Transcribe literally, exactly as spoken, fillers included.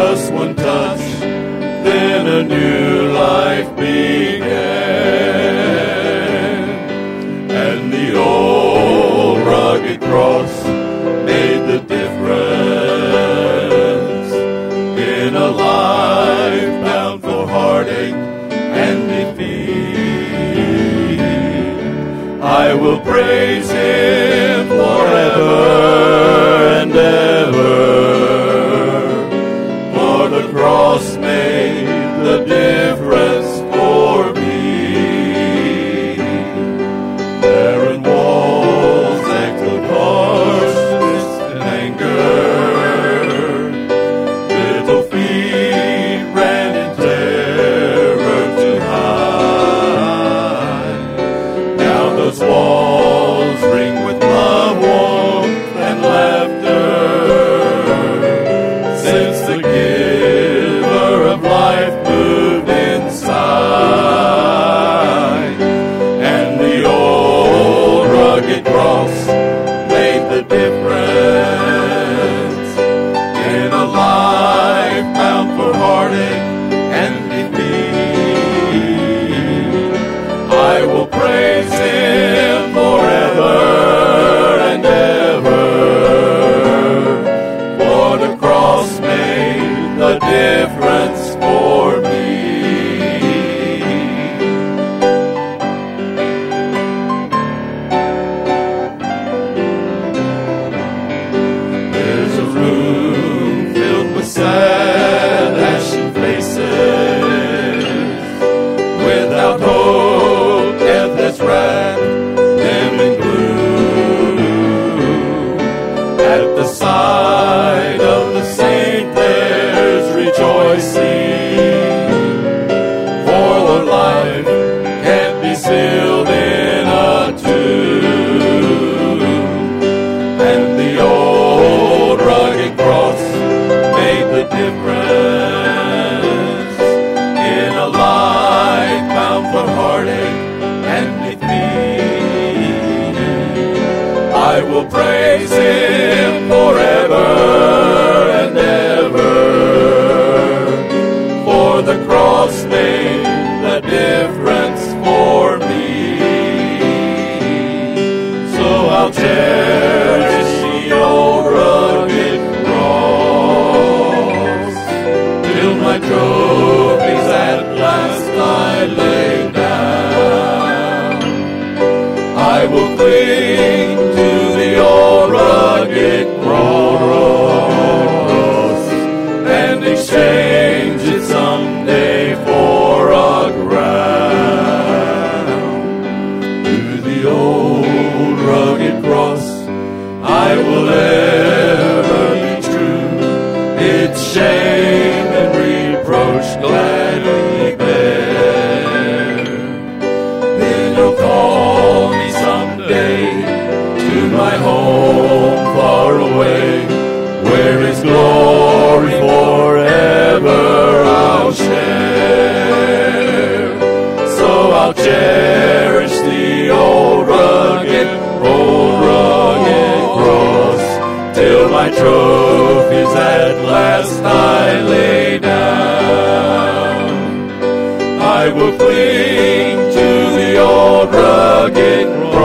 just one touch, then a new life began. And the old rugged cross made the difference in a life bound for heartache and defeat. I will praise him forever and ever, for the cross made the difference for me. Barren walls echoed harshness and anger. Little feet ran in terror to hide. Now those walls ring with love, warmth, and laughter, since the giver of life moved inside. And the old rugged cross made the difference in a life bound for heartache and defeat. I will praise him forever and ever, for the cross made the difference for me. There's a room filled with sad, ashen faces, without hope, death has wrapped them in gloom. At the side of the saint there's rejoicing, for the life can't be sealed in a tomb. And the old rugged cross made the difference in a life bound for heartache and defeat. I will praise him forever and ever, for the cross made the difference for me. So I'll cherish the old rugged cross, till my trophies at last I lay down. I will cling to the old rugged cross and exchange it someday for a crown. To the old rugged cross I will ever be true, its shame and reproach gladly bear. Then you'll call me someday to my home far away, where his glory forever I'll share. So I'll cherish the old rugged, old rugged cross, till my trophies at last I lay down. I will cling to the old rugged cross,